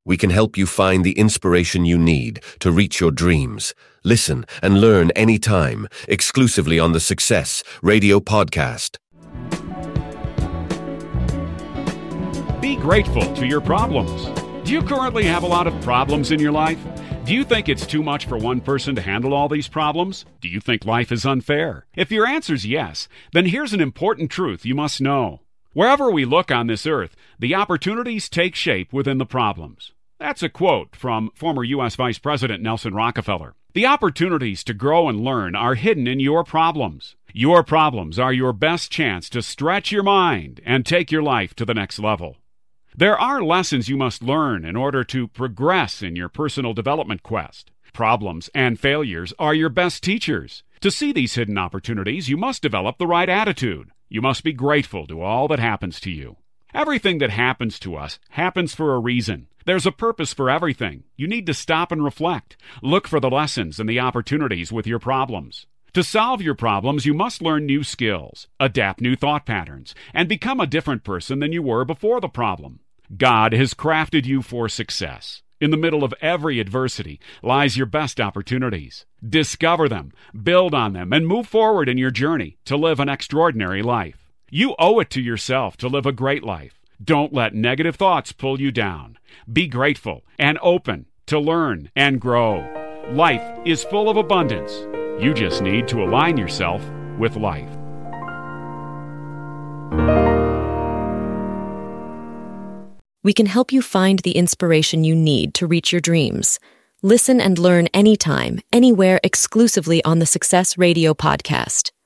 We can help you find the inspiration you need to reach your dreams. Listen and learn anytime, exclusively on the Success Radio podcast. Be grateful to your problems. Do you currently have a lot of problems in your life? Do you think it's too much for one person to handle all these problems? Do you think life is unfair? If your answer is yes, then here's an important truth you must know. Wherever we look on this earth, the opportunities take shape within the problems. That's a quote from former U.S. Vice President Nelson Rockefeller. The opportunities to grow and learn are hidden in your problems. Your problems are your best chance to stretch your mind and take your life to the next level. There are lessons you must learn in order to progress in your personal development quest. Problems and failures are your best teachers. To see these hidden opportunities, you must develop the right attitude. You must be grateful to all that happens to you. Everything that happens to us happens for a reason. There's a purpose for everything. You need to stop and reflect. Look for the lessons and the opportunities with your problems. To solve your problems, you must learn new skills, adapt new thought patterns, and become a different person than you were before the problem. God has crafted you for success. In the middle of every adversity lies your best opportunities. Discover them, build on them, and move forward in your journey to live an extraordinary life. You owe it to yourself to live a great life. Don't let negative thoughts pull you down. Be grateful and open to learn and grow. Life is full of abundance. You just need to align yourself with life. We can help you find the inspiration you need to reach your dreams. Listen and learn anytime, anywhere, exclusively on the Success Radio podcast.